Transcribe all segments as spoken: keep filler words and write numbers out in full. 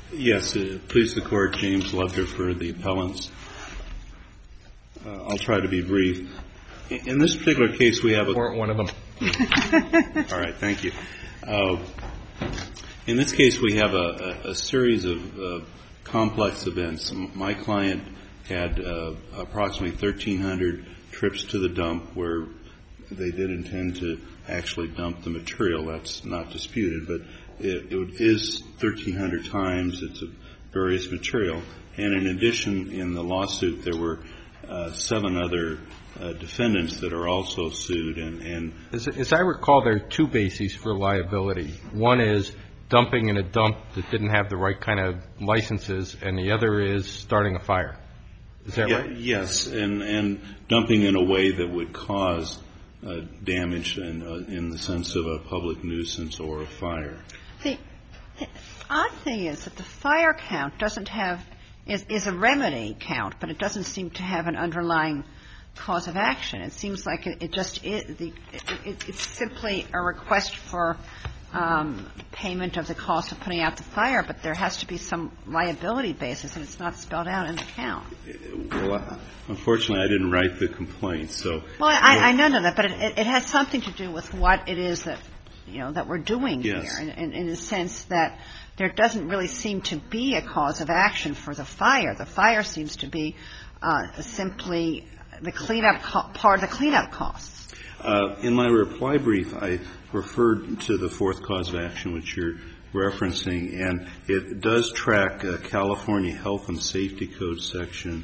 Yes, uh, please the court, James Lubter for the appellants. Uh, I'll try to be brief. In, in this particular case, we have a... Weren't one of them. All right, thank you. Uh, in this case, we have a, a, a series of uh, complex events. My client had uh, approximately thirteen hundred trips to the dump where they did intend to actually dump the material. That's not disputed, but it, it is thirteen hundred times. It's a various material. And in addition, in the lawsuit, there were uh, seven other uh, defendants that are also sued. And, and as, as I recall, there are two bases for liability. One is dumping in a dump that didn't have the right kind of licenses, and the other is starting a fire. Is that yeah, right? Yes, and, and dumping in a way that would cause uh, damage in, uh, in the sense of a public nuisance or a fire. The, the odd thing is that the fire count doesn't have is, is a remedy count, but it doesn't seem to have an underlying cause of action. It seems like it, it just is the it, it, it's simply a request for um, payment of the cost of putting out the fire, but there has to be some liability basis, and it's not spelled out in the count. Well, unfortunately, I didn't write the complaint, so. Well, I, I know that, but it, it has something to do with what it is that, you know, that we're doing yes. here, in, in, in the sense that there doesn't really seem to be a cause of action for the fire. The fire seems to be uh, simply the cleanup co- part of the cleanup costs. Uh, in my reply brief, I referred to the fourth cause of action, which you're referencing, and it does track uh, California Health and Safety Code section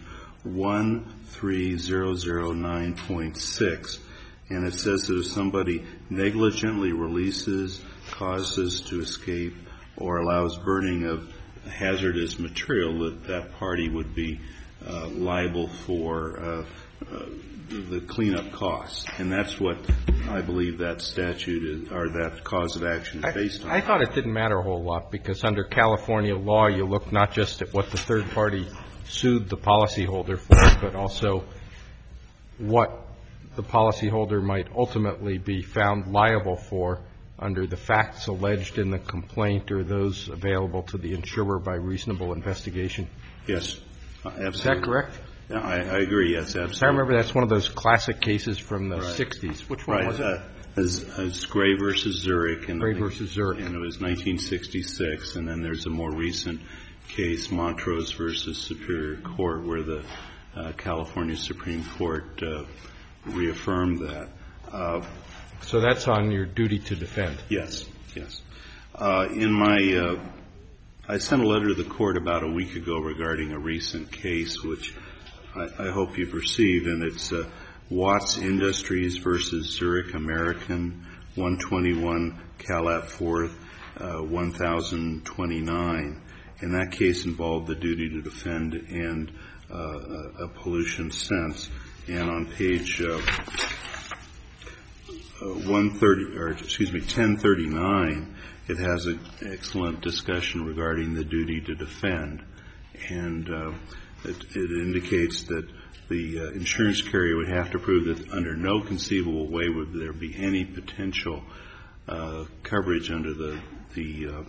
one three zero zero nine point six, and it says that if somebody negligently releases, causes to escape, or allows burning of hazardous material, that that party would be uh, liable for uh, uh, the cleanup costs. And that's what I believe that statute is, or that cause of action is based on. I, I thought it didn't matter a whole lot, because under California law, you look not just at what the third party sued the policyholder for, but also what the policyholder might ultimately be found liable for under the facts alleged in the complaint or those available to the insurer by reasonable investigation. Yes, absolutely. Is that correct? Yeah, I, I agree, yes, absolutely. I remember that's one of those classic cases from the right. sixties. Which one right. was it? Uh, as, as Gray versus Zurich. And Gray versus Zurich. And it was nineteen sixty-six. And then there's a more recent case, Montrose versus Superior Court, where the uh, California Supreme Court uh, reaffirmed that. Uh, so that's on your duty to defend? Yes, yes. Uh, in my, uh, I sent a letter to the court about a week ago regarding a recent case, which I, I hope you've received, and it's uh, Watts Industries versus Zurich American, one twenty-one Calat fourth, uh, one thousand twenty-nine. And that case involved the duty to defend and uh, a pollution sense. And on page uh, uh, one thirty, or excuse me, ten thirty-nine, it has an excellent discussion regarding the duty to defend. And uh, it, it indicates that the uh, insurance carrier would have to prove that under no conceivable way would there be any potential uh, coverage under the the uh,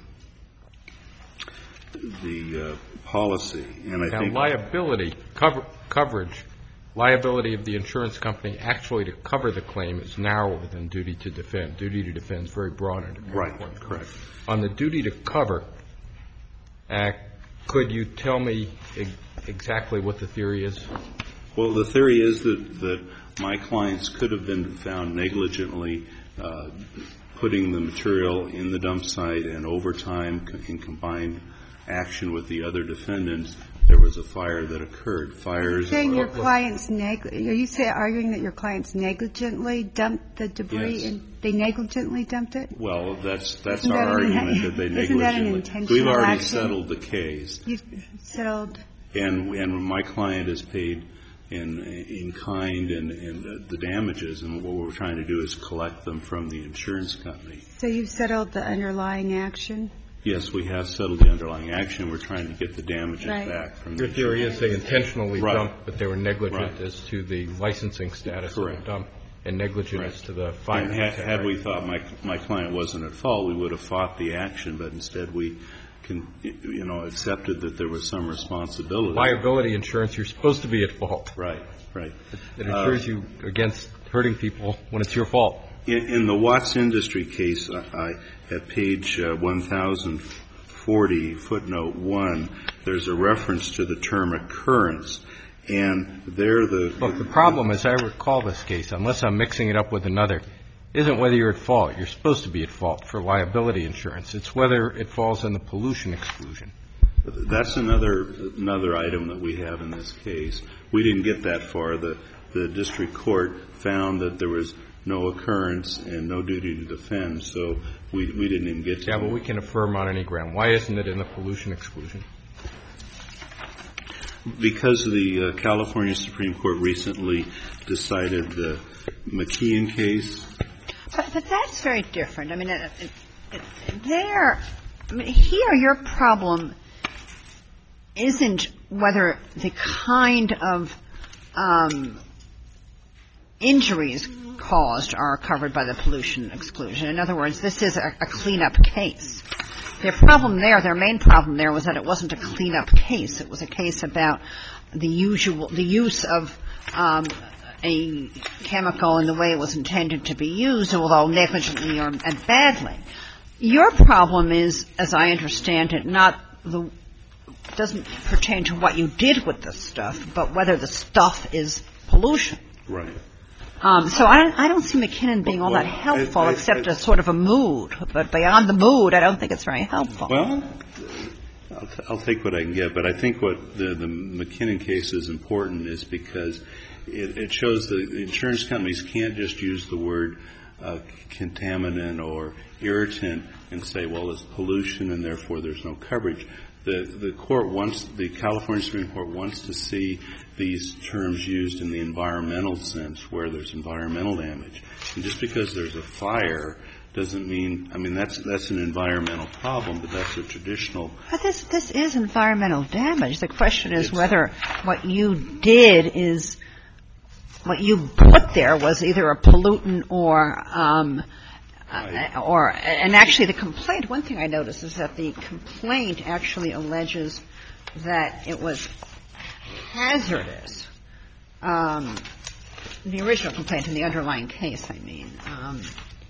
the uh, policy. And I now, think liability cover, coverage, liability of the insurance company actually to cover the claim is narrower than duty to defend. Duty to defend is very broad under California. Right, correct. On the duty to cover, uh, could you tell me e- exactly what the theory is? Well, the theory is that, that my clients could have been found negligently uh, putting the material in the dump site, and over time, in combined action with the other defendants, there was a fire that occurred. Fires. Are you saying your clients neg- Are you say, arguing that your clients negligently dumped the debris? Yes. And they negligently dumped it? Well, that's that's Isn't our that argument an, that they isn't negligently. that an intentional We've already action? settled the case. You've settled. And and my client is paid in in kind and, and the damages, and what we're trying to do is collect them from the insurance company. So you've settled the underlying action? Yes, we have settled the underlying action. We're trying to get the damages right. back from Your the theory insurance. is they intentionally right. dumped, but they were negligent right. as to the licensing status Correct. of the dump, and negligent right. as to the fire. And had, had we thought my my client wasn't at fault, we would have fought the action, but instead we can, you know, accepted that there was some responsibility. Liability insurance, you're supposed to be at fault. Right, right. It insures uh, you against hurting people when it's your fault. In, in the Watts Industry case, I, at page uh, one thousand forty, footnote one, there's a reference to the term occurrence. And there the... Look, the problem, as I recall this case, unless I'm mixing it up with another, isn't whether you're at fault. You're supposed to be at fault for liability insurance. It's whether it falls in the pollution exclusion. That's another another item that we have in this case. We didn't get that far. The, the district court found that there was no occurrence and no duty to defend, so we, we didn't even get to Yeah, that. but we can affirm on any ground. Why isn't it in the pollution exclusion? Because the uh, California Supreme Court recently decided the McKeon case. But, but that's very different. I mean, it, it, it, there, I mean, here your problem isn't whether the kind of um, injuries caused are covered by the pollution exclusion. In other words, this is a, a cleanup case. Their problem there, their main problem there was that it wasn't a cleanup case. It was a case about the usual, the use of um, a chemical in the way it was intended to be used, although negligently or and badly. Your problem is, as I understand it, not the doesn't pertain to what you did with the stuff, but whether the stuff is pollution. Right. Um, so I don't, I don't see McKinnon being all well, that helpful, I, I, except I, as sort of a mood. But beyond the mood, I don't think it's very helpful. Well, I'll, t- I'll take what I can get. But I think what the, the McKinnon case is important is because it, it shows that insurance companies can't just use the word uh, contaminant or irritant and say, well, it's pollution and therefore there's no coverage. The, the court wants, the California Supreme Court wants to see these terms used in the environmental sense where there's environmental damage. And just because there's a fire doesn't mean, I mean, that's, that's an environmental problem, but that's a traditional. But this, this is environmental damage. The question is whether what you did is, what you put there was either a pollutant or, um, Uh, or, and actually the complaint, one thing I noticed is that the complaint actually alleges that it was hazardous. Um, the original complaint in the underlying case, I mean, um,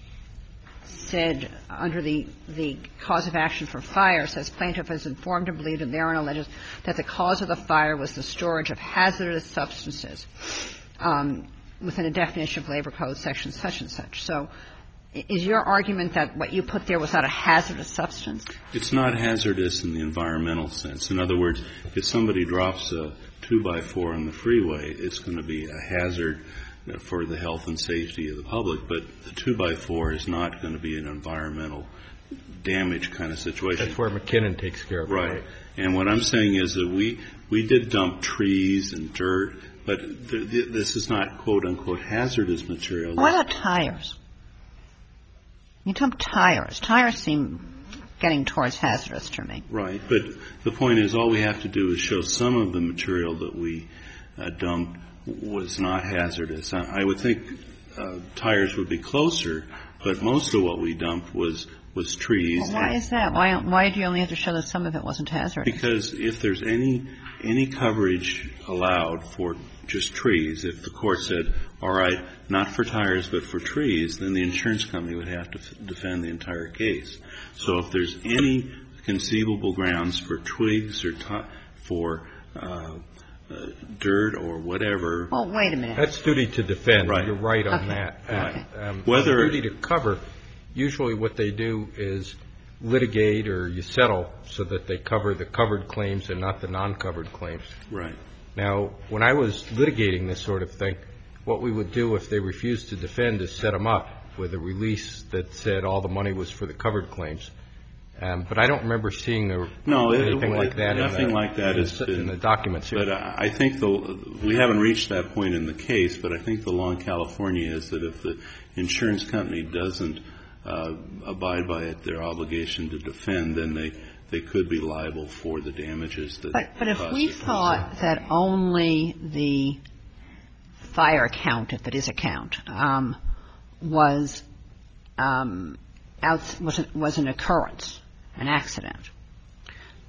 said under the, the cause of action for fire, says plaintiff has informed and believed and therein alleges that the cause of the fire was the storage of hazardous substances um, within a definition of labor code section such and such. So, is your argument that what you put there was not a hazardous substance? It's not hazardous in the environmental sense. In other words, if somebody drops a two by four on the freeway, it's going to be a hazard for the health and safety of the public, but the two by four is not going to be an environmental damage kind of situation. That's where McKinnon takes care of it. Right. And what I'm saying is that we, we did dump trees and dirt, but th- th- this is not quote unquote hazardous material. What about tires? You dump tires. Tires seem getting towards hazardous to me. Right. But the point is all we have to do is show some of the material that we uh, dumped was not hazardous. I, I would think uh, tires would be closer, but most of what we dumped was, was trees. Well, why is that? Why, why do you only have to show that some of it wasn't hazardous? Because if there's any, any coverage allowed for just trees, if the court said, all right, not for tires but for trees, then the insurance company would have to f- defend the entire case. So if there's any conceivable grounds for twigs or t- for uh, uh, dirt or whatever. Well, wait a minute. That's duty to defend. Right. You're right on Okay. that. Right. Um, Whether on duty to cover, usually what they do is litigate or you settle so that they cover the covered claims and not the non-covered claims. Right. Now, when I was litigating this sort of thing, what we would do if they refused to defend is set them up with a release that said all the money was for the covered claims. Um, but I don't remember seeing a, No, it- anything it- like that. nothing in the, like that in has the, been- in the documents here. But I I think the, we haven't reached that point in the case, but I think the law in California is that if the insurance company doesn't uh, abide by it, their obligation to defend, then they, they could be liable for the damages that But, but if caused we it. thought that only the fire count, if it is a count, um, was um, out, was, an, was an occurrence, an accident,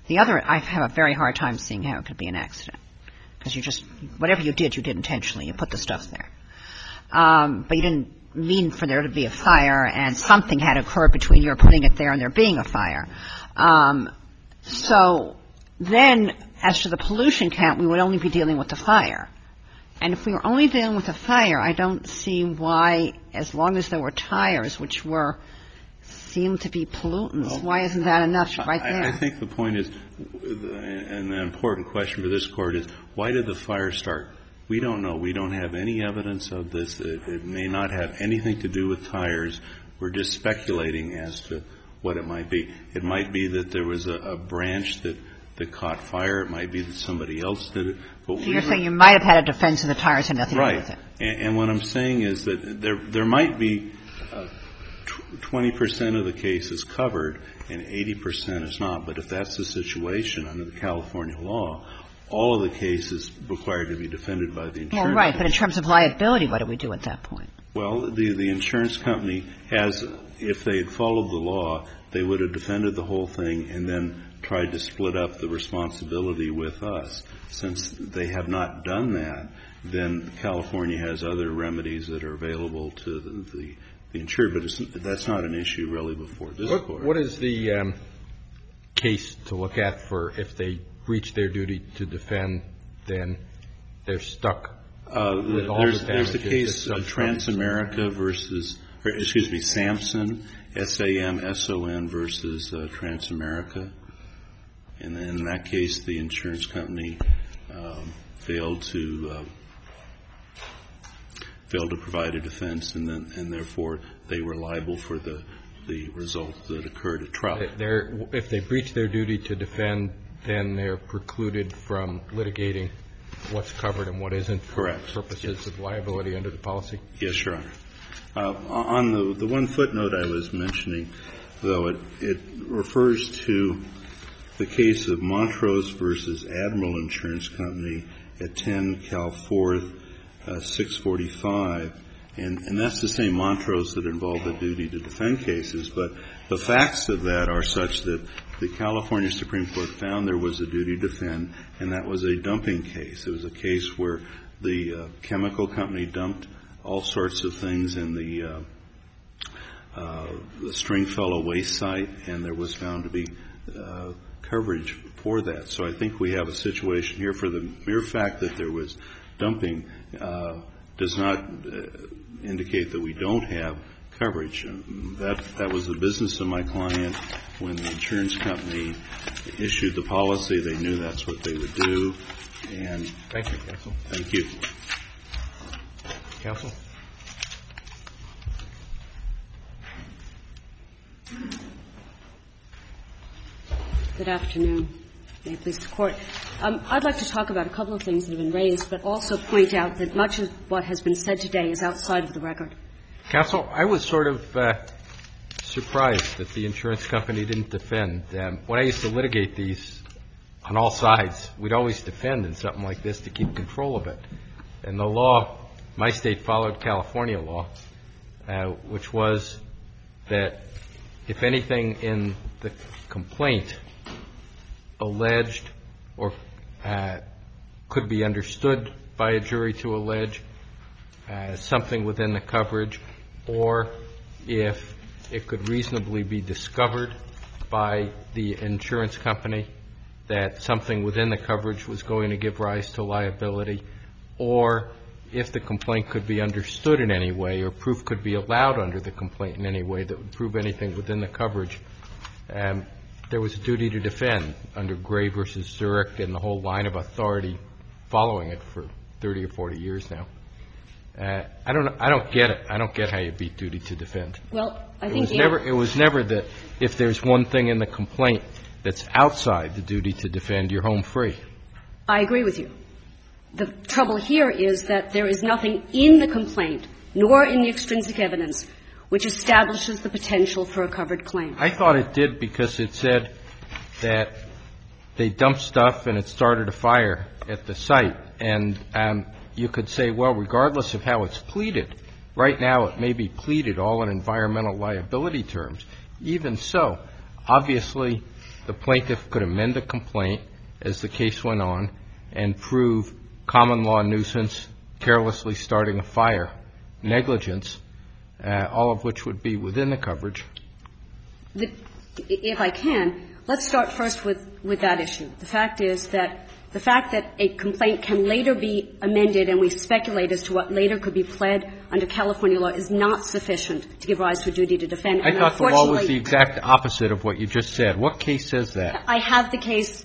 The other, I have a very hard time seeing how it could be an accident. Because you just, whatever you did, you did intentionally. You put the stuff there. Um, but you didn't mean for there to be a fire, and something had occurred between your putting it there and there being a fire. Um, so then, as to the pollution count, we would only be dealing with the fire. And if we were only dealing with the fire, I don't see why, as long as there were tires, which were seem to be pollutants, well, why isn't that enough right there? I, I think the point is, and the important question for this Court is, why did the fire start? We don't know. We don't have any evidence of this. It, it may not have anything to do with tires. We're just speculating as to what it might be. It might be that there was a, a branch that, that caught fire. It might be that somebody else did it. But so we you're were, saying you might have had a defense and the tires had nothing right. to do with it. And, and what I'm saying is that there there might be uh, twenty percent of the cases covered and eighty percent is not. But if that's the situation under the California law, all of the cases required to be defended by the insurance Well, right. company. But in terms of liability, what do we do at that point? Well, the, the insurance company has, if they had followed the law, they would have defended the whole thing and then tried to split up the responsibility with us. Since they have not done that, then California has other remedies that are available to the, the, the insured. But it's, that's not an issue really before this what, Court. What is the um, case to look at for if they breach their duty to defend, then they're stuck uh, with all there's, the there's the damages case of Transamerica versus, or, excuse me, Samson, S A M S O N versus uh, Transamerica. And in that case, the insurance company um, failed to uh, failed to provide a defense, and then and therefore they were liable for the the results that occurred at trial. They're, if they breach their duty to defend, then they're precluded from litigating what's covered and what isn't for Correct. purposes of liability under the policy? Yes, Your Honor. Uh, on the the one footnote I was mentioning, though, it it refers to the case of Montrose versus Admiral Insurance Company at ten Cal fourth, uh, six forty-five. And, and that's the same Montrose that involved the duty to defend cases. But the facts of that are such that the California Supreme Court found there was a duty to defend, and that was a dumping case. It was a case where the uh, chemical company dumped all sorts of things in the, uh, uh, the Stringfellow waste site, and there was found to be uh, coverage for that. So I think we have a situation here for the mere fact that there was dumping uh, does not uh, indicate that we don't have coverage. That that was the business of my client. When the insurance company issued the policy, they knew that's what they would do. And thank you, counsel. Thank you. Counsel? Good afternoon. May it please the Court. Um, I'd like to talk about a couple of things that have been raised, but also point out that much of what has been said today is outside of the record. Counsel, I was sort of uh, surprised that the insurance company didn't defend. Um, when I used to litigate these on all sides, we'd always defend in something like this to keep control of it. And the law, my state followed California law, uh, which was that if anything in the complaint alleged or uh, could be understood by a jury to allege uh, something within the coverage, or if it could reasonably be discovered by the insurance company that something within the coverage was going to give rise to liability, or if the complaint could be understood in any way or proof could be allowed under the complaint in any way that would prove anything within the coverage, um, there was a duty to defend under Gray versus Zurich and the whole line of authority following it for thirty or forty years now. Uh, I don't. I don't get it. I don't get how you beat duty to defend. Well, I it think was never. It was never that if there's one thing in the complaint that's outside the duty to defend, you're home free. I agree with you. The trouble here is that there is nothing in the complaint, nor in the extrinsic evidence, which establishes the potential for a covered claim. I thought it did because it said that they dumped stuff and it started a fire at the site. And um, you could say, well, regardless of how it's pleaded, right now it may be pleaded all in environmental liability terms. Even so, obviously the plaintiff could amend the complaint as the case went on and prove common law nuisance, carelessly starting a fire, negligence, uh, all of which would be within the coverage. The, if I can, let's start first with, with that issue. The fact is that the fact that a complaint can later be amended, and we speculate as to what later could be pled under California law, is not sufficient to give rise to a duty to defend. I and thought the law was the exact opposite of what you just said. What case says that? I have the case,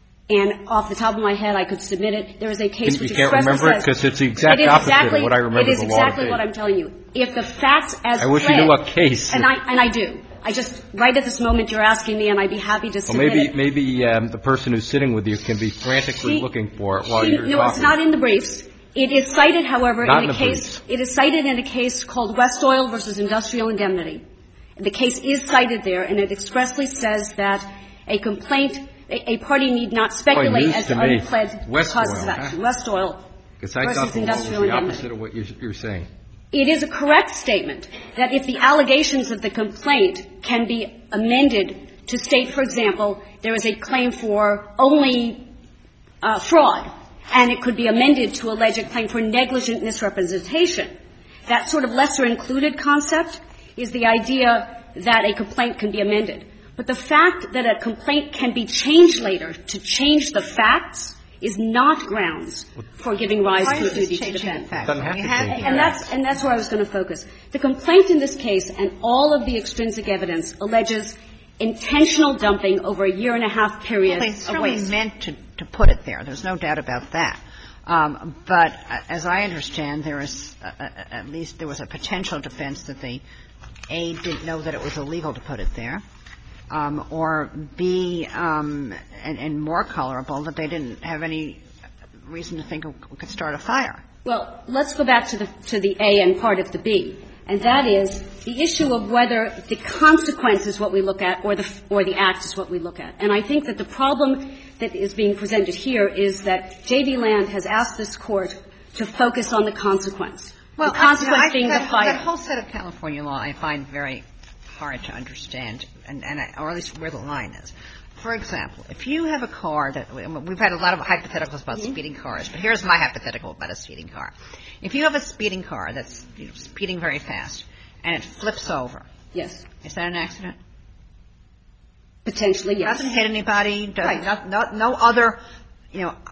and off the top of my head, I could submit it. There is a case Can, which you can't expressly remember it says because it's the exact it is opposite exactly, of what I remember It is the law exactly to be. what I'm telling you. If the facts as I wish pled, you knew what case. And I, and I do. I just, right at this moment, you're asking me, and I'd be happy to Well, submit maybe it. maybe um, the person who's sitting with you can be frantically She- looking for it while she- you're no, talking. it's not in the briefs. It is cited, however, Not in in a the case. briefs. It is cited in a case called West Oil versus Industrial Indemnity. The case is cited there, and it expressly says that a complaint, a, a party need not speculate news as to to me. unpled West causes Oil, of action. huh? West Oil Because I versus thought the law was Industrial the Indemnity. opposite of what you're, you're saying. It is a correct statement that if the allegations of the complaint can be amended to state, for example, there is a claim for only uh, fraud, and it could be amended to allege a claim for negligent misrepresentation. That sort of lesser included concept is the idea that a complaint can be amended. But the fact that a complaint can be changed later to change the facts is not grounds for giving rise Why to a is this duty to changing defend. the facts? Doesn't have We to have change here- And that's, and that's where I was going to focus. The complaint in this case and all of the extrinsic evidence alleges intentional dumping over a year and a half period Well, they of certainly waste. meant to, to put it there. There's no doubt about that. Um, but uh, as I understand, there is uh, uh, at least there was a potential defense that they A, didn't know that it was illegal to put it there, um, or B, um, and, and more colorable, that they didn't have any reason to think we could start a fire. Well, let's go back to the, to the A and part of the B. And that is the issue of whether the consequence is what we look at or the, or the act is what we look at. And I think that the problem that is being presented here is that J B Land has asked this Court to focus on the consequence. Well, the consequence I, you know, I, being that, the fire. that whole set of California law I find very hard to understand, and, and I, or at least where the line is. For example, if you have a car that we've had a lot of hypotheticals about mm-hmm. speeding cars, but here's my hypothetical about a speeding car. If you have a speeding car that's you know, speeding very fast and it flips over, yes, is that an accident? Potentially, yes. Doesn't hit anybody. Doesn't, Right. no, no, no other, you know,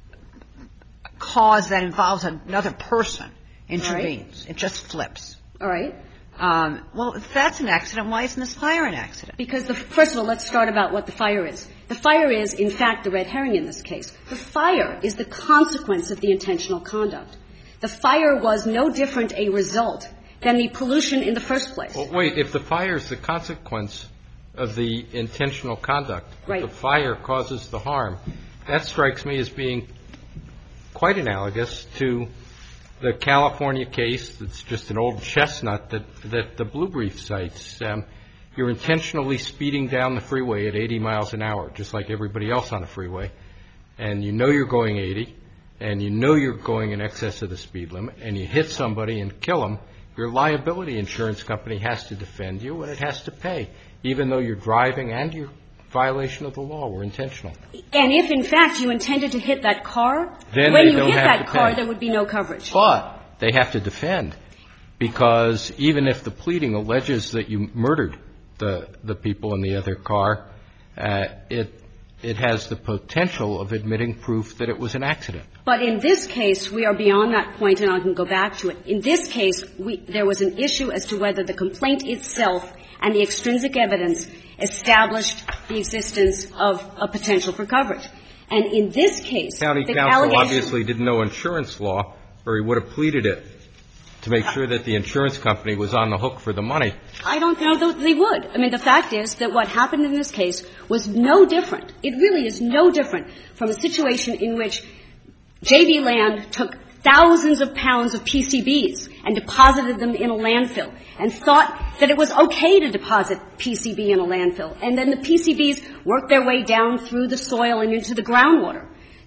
cause that involves another person intervenes. Right. It just flips. All right. Um, well, if that's an accident, why isn't this fire an accident? Because, the, first of all, let's start about what the fire is. The fire is, in fact, the red herring in this case. The fire is the consequence of the intentional conduct. The fire was no different a result than the pollution in the first place. Well, wait, if the fire is the consequence of the intentional conduct, right. if the fire causes the harm, that strikes me as being quite analogous to the California case that's just an old chestnut that, that the Blue Brief cites. Um, you're intentionally speeding down the freeway at eighty miles an hour, just like everybody else on the freeway, and you know you're going eighty, and you know you're going in excess of the speed limit, and you hit somebody and kill them, your liability insurance company has to defend you, and it has to pay, even though you're driving and your violation of the law were intentional. And if, in fact, you intended to hit that car, Then when they you don't hit have that to car, pay. there would be no coverage. But they have to defend, because even if the pleading alleges that you murdered the the people in the other car, uh, it it has the potential of admitting proof that it was an accident. But in this case, we are beyond that point, and I can go back to it. In this case, we, there was an issue as to whether the complaint itself and the extrinsic evidence established the existence of a potential for coverage. And in this case, County the counsel allegation obviously didn't know insurance law, or he would have pleaded it to make sure that the insurance company was on the hook for the money. I don't know that they would. I mean, the fact is that what happened in this case was no different. It really is no different from a situation in which J B Land took thousands of pounds of P C Bs and deposited them in a landfill and thought that it was okay to deposit P C B in a landfill. And then the P C Bs worked their way down through the soil and into the groundwater.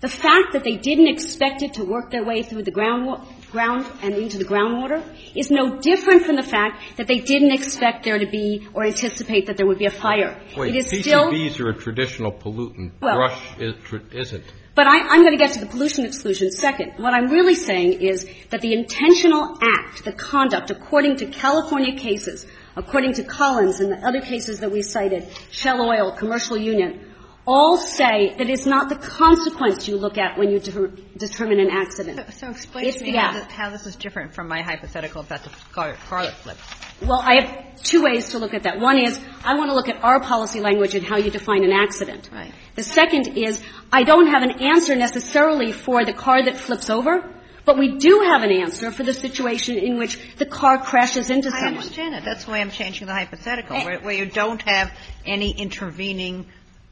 The fact that they didn't expect it to work their way through the ground, ground and into the groundwater is no different from the fact that they didn't expect there to be or anticipate that there would be a fire. Wait, it is P C Bs still, are a traditional pollutant. Well, Brush is, isn't. But I, I'm going to get to the pollution exclusion second. What I'm really saying is that the intentional act, the conduct, according to California cases, according to Collins and the other cases that we cited, Shell Oil, Commercial Union, all say that it's not the consequence you look at when you de- determine an accident. So, so explain it's to me the how, act. this, how this is different from my hypothetical about the car, car that flipped. Well, I have two ways to look at that. One is I want to look at our policy language and how you define an accident. Right. The second is I don't have an answer necessarily for the car that flips over, but we do have an answer for the situation in which the car crashes into I someone. understand it. That's why I'm changing the hypothetical, Eh. where, where you don't have any intervening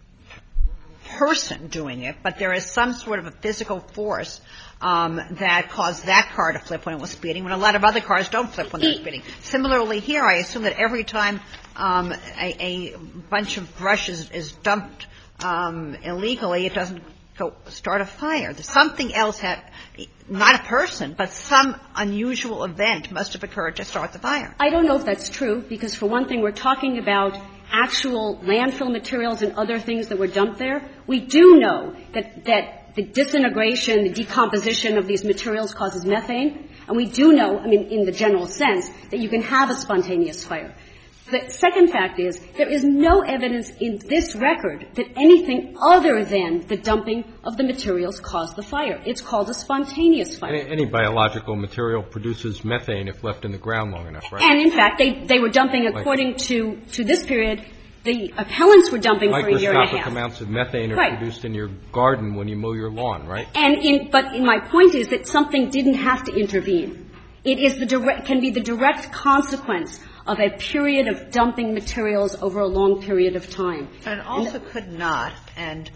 person doing it, but there is some sort of a physical force um, that caused that car to flip when it was speeding, when a lot of other cars don't flip when they're speeding. Similarly here, I assume that every time um, a, a bunch of brush is, is dumped um, illegally, it doesn't go start a fire. There's something else, had, not a person, but some unusual event must have occurred to start the fire. I don't know if that's true, because for one thing, we're talking about actual landfill materials and other things that were dumped there. We do know that, that the disintegration, the decomposition of these materials causes methane, and we do know, I mean, in the general sense, that you can have a spontaneous fire. The second fact is there is no evidence in this record that anything other than the dumping of the materials caused the fire. It's called a spontaneous fire. Any, any biological material produces methane if left in the ground long enough, right? And in fact, they, they were dumping, according to, to this period, the appellants were dumping for a year and a Microscopic half. amounts of methane are Right. produced in your garden when you mow your lawn, right? And in, but in my point is that something didn't have to intervene. It is the direct, can be the direct consequence of a period of dumping materials over a long period of time. But it also could not, and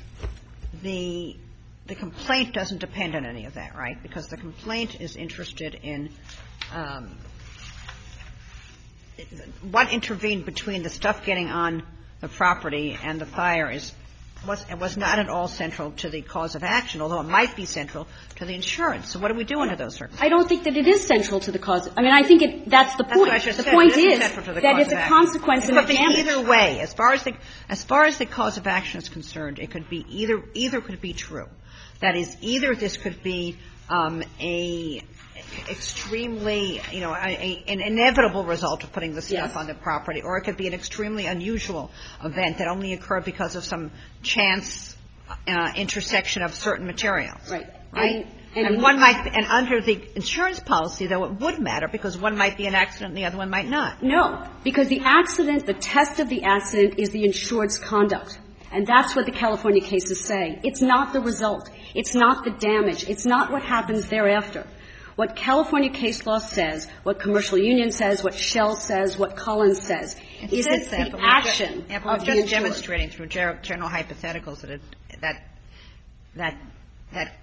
the the complaint doesn't depend on any of that, right? Because the complaint is interested in um, what intervened between the stuff getting on the property and the fire is was it was not at all central to the cause of action, although it might be central to the insurance. So what do we do under those circumstances? I don't think that it is central to the cause. I mean, I think it, that's the That's point. what I just the said. point It isn't is central to the that cause it's of a action. consequence It and could a be damage. either way. As far as the as far as the cause of action is concerned, it could be either either could be true. That is, either this could be um, a extremely, you know, a, a, an inevitable result of putting the stuff Yes. on the property, or it could be an extremely unusual event that only occurred because of some chance uh, intersection of certain materials. Right. Right? And, And one might, and under the insurance policy, though, it would matter because one might be an accident and the other one might not. No, because the accident, the test of the accident is the insured's conduct. And that's what the California cases say. It's not the result. It's not the damage. It's not what happens thereafter. What California case law says, what Commercial Union says, what Shell says, what Collins says, It is says it's that, the but we're ju- action yeah, but of we're the just insured. demonstrating through ger- general hypotheticals that it, that that that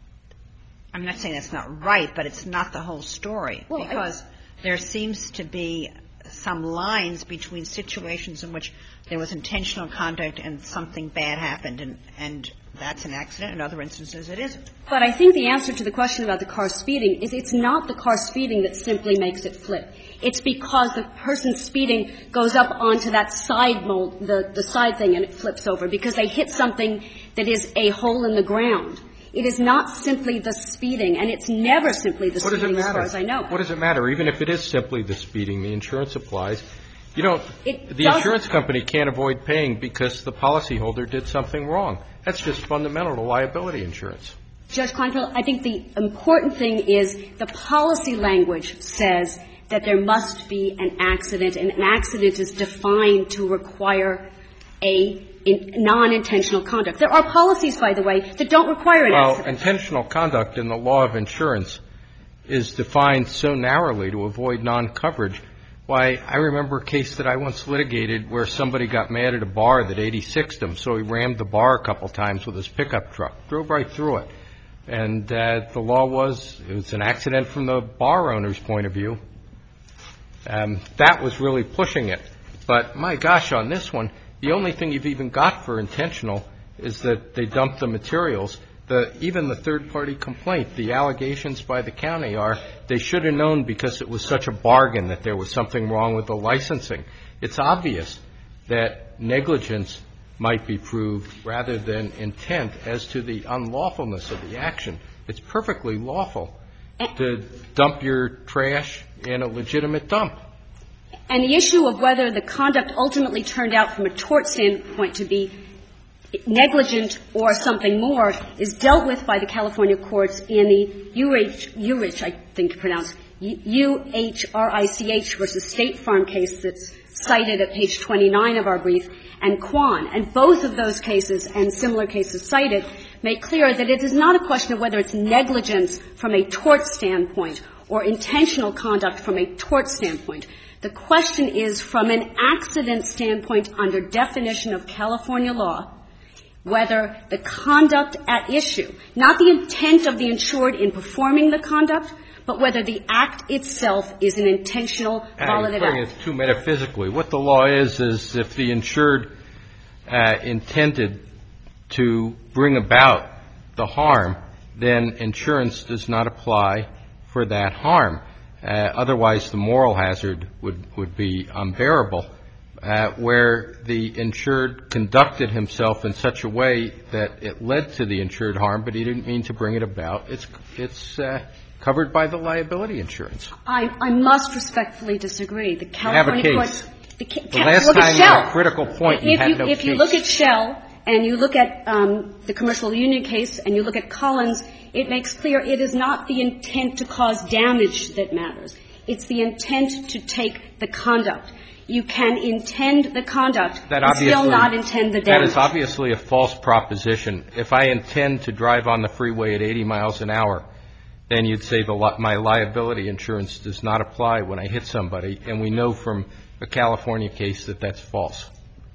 I'm not saying that's not right, but it's not the whole story, Well, I- because there seems to be some lines between situations in which there was intentional conduct and something bad happened, and and that's an accident. In other instances, it isn't. But I think the answer to the question about the car speeding is it's not the car speeding that simply makes it flip. It's because the person speeding goes up onto that side mold, the, the side thing, and it flips over because they hit something that is a hole in the ground. It is not simply the speeding, and it's never simply the What does it speeding as matter? far as I know. What does it matter? Even if it is simply the speeding, the insurance applies. You don't, It the doesn't. insurance company can't avoid paying because the policyholder did something wrong. That's just fundamental to liability insurance. Judge Kleinfeld, I think the important thing is the policy language says that there must be an accident, and an accident is defined to require a in non-intentional conduct. There are policies, by the way, that don't require an Well, accident. intentional conduct in the law of insurance is defined so narrowly to avoid non-coverage. Why, I remember a case that I once litigated where somebody got mad at a bar that eighty-sixed him, so he rammed the bar a couple times with his pickup truck, drove right through it. And uh, the law was, it was an accident from the bar owner's point of view. Um, that was really pushing it. But my gosh, on this one, the only thing you've even got for intentional is that they dumped the materials. The, even the third-party complaint, the allegations by the county are they should have known because it was such a bargain that there was something wrong with the licensing. It's obvious that negligence might be proved rather than intent as to the unlawfulness of the action. It's perfectly lawful to dump your trash in a legitimate dump. And the issue of whether the conduct ultimately turned out from a tort standpoint to be negligent or something more is dealt with by the California courts in the U H, U H, I think pronounced, U H R I C H versus State Farm case that's cited at page twenty-nine of our brief, and Kwan. And both of those cases and similar cases cited make clear that it is not a question of whether it's negligence from a tort standpoint or intentional conduct from a tort standpoint. The question is, from an accident standpoint under definition of California law, whether the conduct at issue, not the intent of the insured in performing the conduct, but whether the act itself is an intentional, volitive act. You're putting it too metaphysically. What the law is, is if the insured uh, intended to bring about the harm, then insurance does not apply for that harm. Uh, otherwise, the moral hazard would, would be unbearable. Uh, where the insured conducted himself in such a way that it led to the insured harm, but he didn't mean to bring it about, it's it's uh, covered by the liability insurance. I, I must respectfully disagree. The California you have a case. courts. The, ca- the last look time at Shell. at a critical point, you if had you, no If case. you look at Shell and you look at um, the commercial union case and you look at Collins, it makes clear it is not the intent to cause damage that matters. It's the intent to take the conduct. You can intend the conduct that and still not intend the damage. That is obviously a false proposition. If I intend to drive on the freeway at eighty miles an hour, then you'd say the li- my liability insurance does not apply when I hit somebody, and we know from a California case that that's false.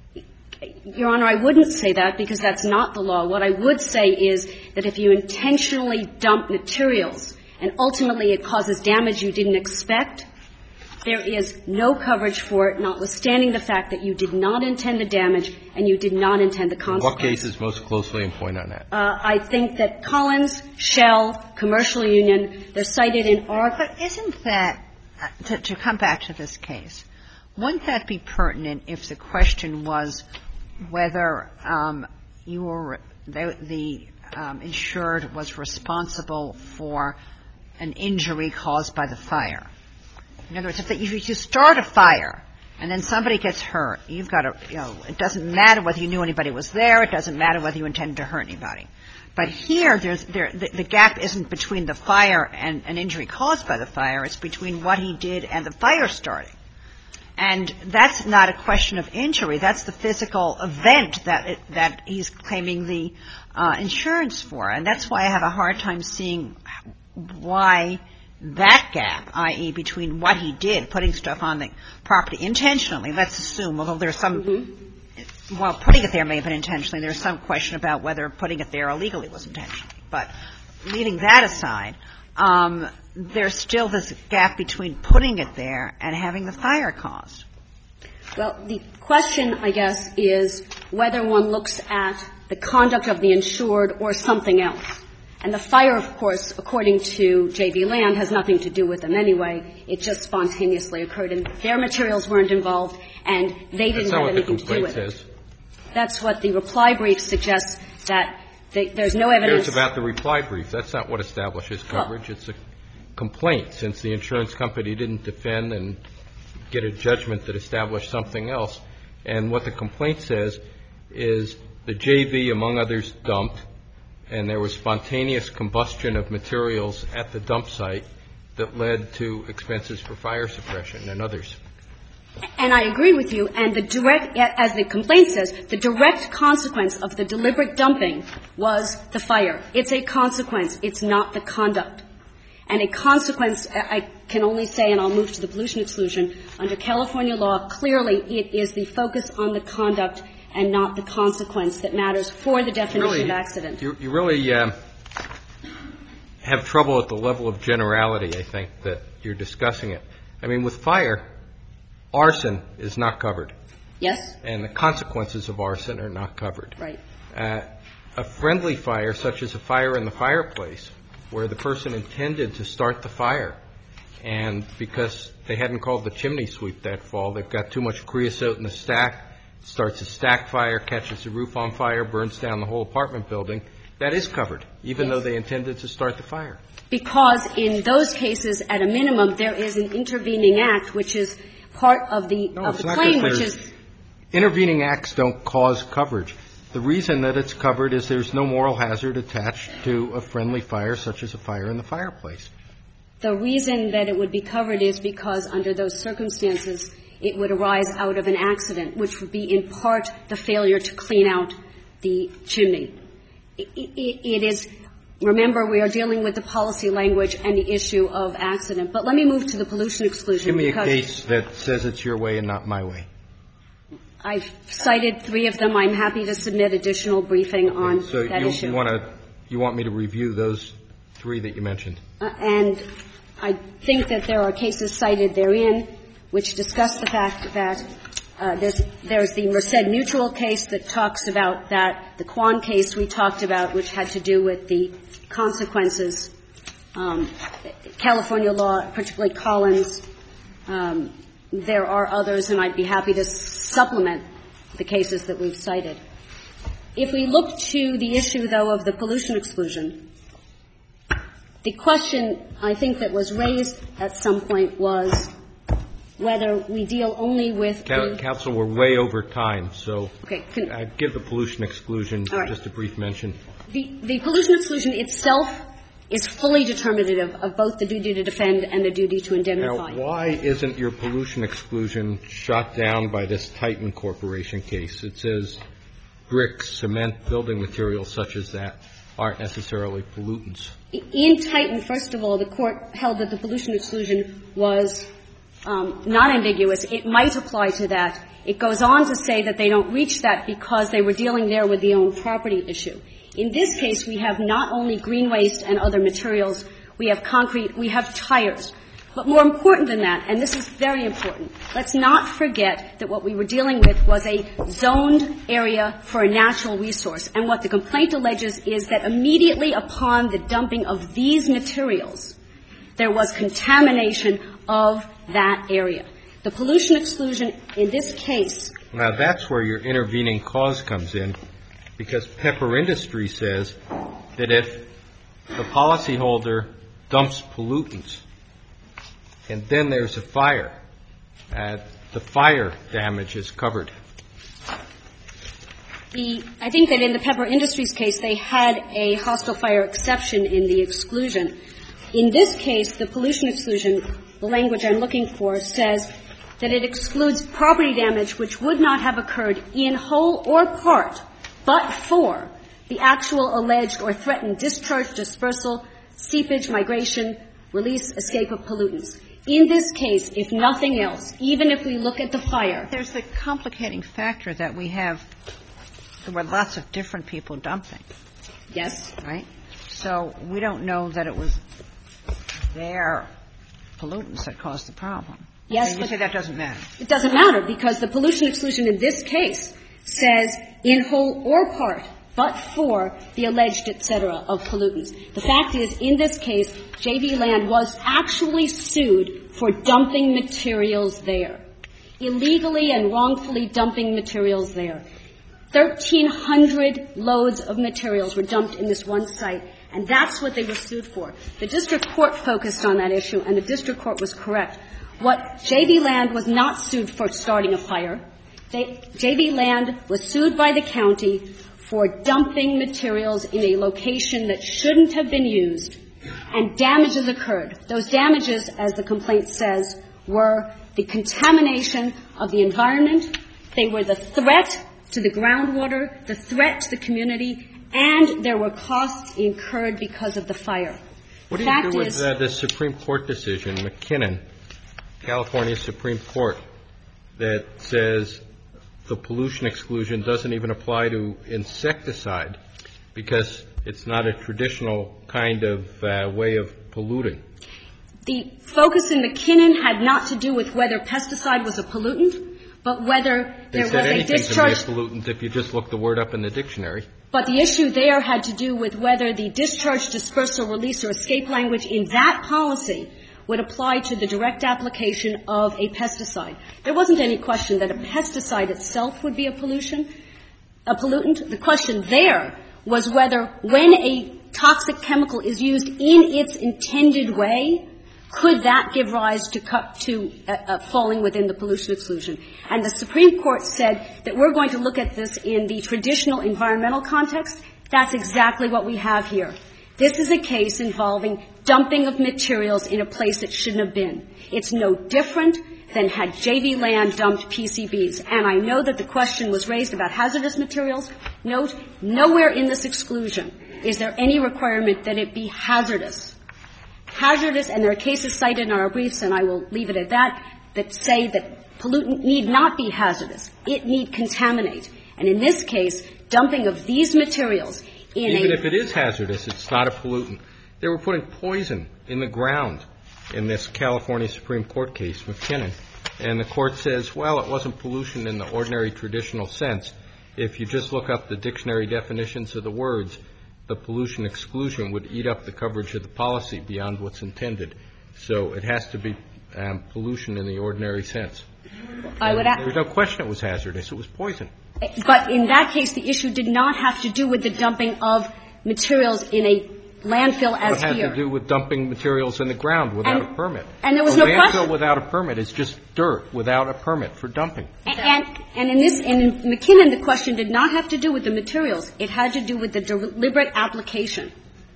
Your Honor, I wouldn't say that because that's not the law. What I would say is that if you intentionally dump materials and ultimately it causes damage you didn't expect, there is no coverage for it, notwithstanding the fact that you did not intend the damage and you did not intend the consequence. What case is most closely in point on that? Uh, I think that Collins, Shell, Commercial Union, they're cited in our... But isn't that, uh, to, to come back to this case, wouldn't that be pertinent if the question was whether um, you were, the, the um, insured was responsible for an injury caused by the fire? In other words, if, the, if you start a fire and then somebody gets hurt, you've got to, you know, it doesn't matter whether you knew anybody was there. It doesn't matter whether you intended to hurt anybody. But here, there's, there, the, the gap isn't between the fire and an injury caused by the fire. It's between what he did and the fire starting. And that's not a question of injury. That's the physical event that it, that he's claiming the uh, insurance for. And that's why I have a hard time seeing why that gap, that is between what he did, putting stuff on the property intentionally, let's assume, although there's some, mm-hmm. well, putting it there may have been intentionally. There's some question about whether putting it there illegally was intentionally. But leaving that aside, um, there's still this gap between putting it there and having the fire caused. Well, the question, I guess, is whether one looks at the conduct of the insured or something else. And the fire, of course, according to J V Land, has nothing to do with them anyway. It just spontaneously occurred, and their materials weren't involved, and they didn't have anything to do with it. Says. That's what the reply brief suggests, that they, there's no evidence. It's about the reply brief. That's not what establishes coverage. Well, it's a complaint, since the insurance company didn't defend and get a judgment that established something else. And what the complaint says is the J V, among others, dumped, and there was spontaneous combustion of materials at the dump site that led to expenses for fire suppression and others. And I agree with you. And the direct, as the complaint says, the direct consequence of the deliberate dumping was the fire. It's a consequence. It's not the conduct. And a consequence, I can only say, and I'll move to the pollution exclusion, under California law, clearly it is the focus on the conduct and not the consequence that matters for the definition really, of accident. You, you really uh, have trouble at the level of generality, I think, that you're discussing it. I mean, with fire, arson is not covered. Yes. And the consequences of arson are not covered. Right. Uh, a friendly fire, such as a fire in the fireplace, where the person intended to start the fire, and because they hadn't called the chimney sweep that fall, they've got too much creosote in the stack, starts a stack fire, catches the roof on fire, burns down the whole apartment building, that is covered, even Yes. though they intended to start the fire. Because in those cases, at a minimum, there is an intervening act, which is part of the, No, of it's the not claim, that which there's- is Intervening acts don't cause coverage. The reason that it's covered is there's no moral hazard attached to a friendly fire, such as a fire in the fireplace. the reason that it would be covered is because under those circumstances, it would arise out of an accident, which would be in part the failure to clean out the chimney. It, it, it is, remember, we are dealing with the policy language and the issue of accident. But let me move to the pollution exclusion. Give me a because case that says it's your way and not my way. I've cited three of them. I'm happy to submit additional briefing on So that you, issue. you want to, you want me to review those three that you mentioned? Uh, and I think that there are cases cited therein which discuss the fact that uh, there's, there's the Merced Mutual case that talks about that, the Kwan case we talked about, which had to do with the consequences. Um, California law, particularly Collins, um, there are others, and I'd be happy to supplement the cases that we've cited. If we look to the issue, though, of the pollution exclusion, the question I think that was raised at some point was whether we deal only with Coun- the Counsel, we're way over time, so okay, can, I'd give the pollution exclusion All right. just a brief mention. the, the pollution exclusion itself is fully determinative of both the duty to defend and the duty to indemnify. Now, why isn't your pollution exclusion shot down by this Titan Corporation case? It says bricks, cement, building materials such as that aren't necessarily pollutants. In Titan, first of all, the court held that the pollution exclusion was um, not ambiguous. It might apply to that. It goes on to say that they don't reach that because they were dealing there with the own property issue. In this case, we have not only green waste and other materials, we have concrete, we have tires. But more important than that, and this is very important, let's not forget that what we were dealing with was a zoned area for a natural resource. And what the complaint alleges is that immediately upon the dumping of these materials, there was contamination of that area. The pollution exclusion in this case. Now, that's where your intervening cause comes in, because Pepper Industries says that if the policyholder dumps pollutants and then there's a fire, uh, the fire damage is covered. The, I think that in the Pepper Industries case, they had a hostile fire exception in the exclusion. In this case, the pollution exclusion, the language I'm looking for, says that it excludes property damage which would not have occurred in whole or part but for the actual alleged or threatened discharge, dispersal, seepage, migration, release, escape of pollutants. In this case, if nothing else, even if we look at the fire. There's the complicating factor that we have, there were lots of different people dumping, Yes. right? So we don't know that it was their pollutants that caused the problem. Yes, And you but say that doesn't matter. it doesn't matter because the pollution exclusion in this case says in whole or part but for the alleged et cetera of pollutants. The fact is, in this case, J V Land was actually sued for dumping materials there, illegally and wrongfully dumping materials there. thirteen hundred loads of materials were dumped in this one site, and that's what they were sued for. The district court focused on that issue, and the district court was correct. What J V Land was not sued for starting a fire. They, J V Land was sued by the county for dumping materials in a location that shouldn't have been used, and damages occurred. Those damages, as the complaint says, were the contamination of the environment. They were the threat to the groundwater, the threat to the community, and there were costs incurred because of the fire. What The do you fact do with is, uh, the Supreme Court decision, McKinnon, California Supreme Court, that says the pollution exclusion doesn't even apply to insecticide because it's not a traditional kind of uh, way of polluting? the focus in McKinnon had not to do with whether pesticide was a pollutant, but whether They there said was a anything discharge. can be a pollutant if you just look the word up in the dictionary. But the issue there had to do with whether the discharge, dispersal, release, or escape language in that policy would apply to the direct application of a pesticide. There wasn't any question that a pesticide itself would be a pollution, a pollutant. The question there was whether when a toxic chemical is used in its intended way, could that give rise to, cut to uh, uh, falling within the pollution exclusion? And the Supreme Court said that we're going to look at this in the traditional environmental context. That's exactly what we have here. This is a case involving dumping of materials in a place it shouldn't have been. It's no different than had J V Land dumped P C Bs. And I know that the question was raised about hazardous materials. Note, nowhere in this exclusion is there any requirement that it be hazardous. Hazardous, and there are cases cited in our briefs, and I will leave it at that, that say that pollutant need not be hazardous. It need contaminate. And in this case, dumping of these materials in Even a... if it is hazardous, it's not a pollutant. They were putting poison in the ground in this California Supreme Court case, McKinnon. And the court says, well, it wasn't pollution in the ordinary traditional sense. If you just look up the dictionary definitions of the words, the pollution exclusion would eat up the coverage of the policy beyond what's intended. So it has to be um, pollution in the ordinary sense. I would a- There was no question it was hazardous. It was poison. But in that case, the issue did not have to do with the dumping of materials in a landfill as It had here. to do with dumping materials in the ground without And- a permit. and there was a no landfill question. without a permit is just dirt without a permit for dumping. And, and, and in this, and in McKinnon, the question did not have to do with the materials. It had to do with the deliberate application.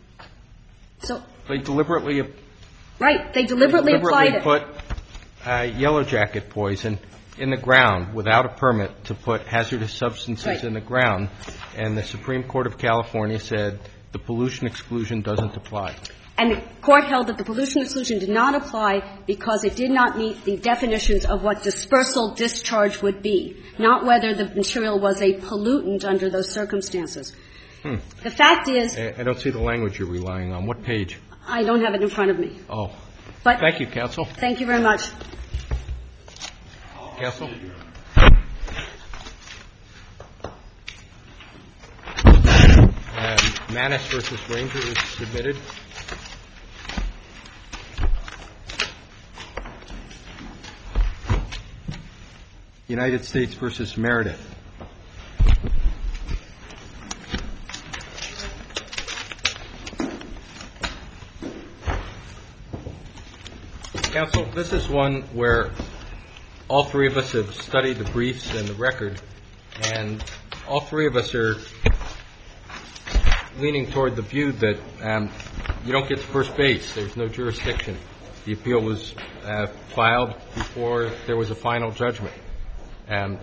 So, They deliberately, right, they deliberately, they applied deliberately it. put uh, yellow jacket poison in the ground without a permit to put hazardous substances Right. in the ground, and the Supreme Court of California said the pollution exclusion doesn't apply. And the court held that the pollution exclusion did not apply because it did not meet the definitions of what dispersal discharge would be, not whether the material was a pollutant under those circumstances. Hmm. The fact is, I I don't see the language you're relying on. What page? I don't have it in front of me. Oh. But Thank you, counsel. thank you very much. Counsel? Um, Manis versus Ranger is submitted. United States versus Meredith. Counsel, this is one where all three of us have studied the briefs and the record, and all three of us are leaning toward the view that um, you don't get to first base. There's no jurisdiction. The appeal was uh, filed before there was a final judgment. Um,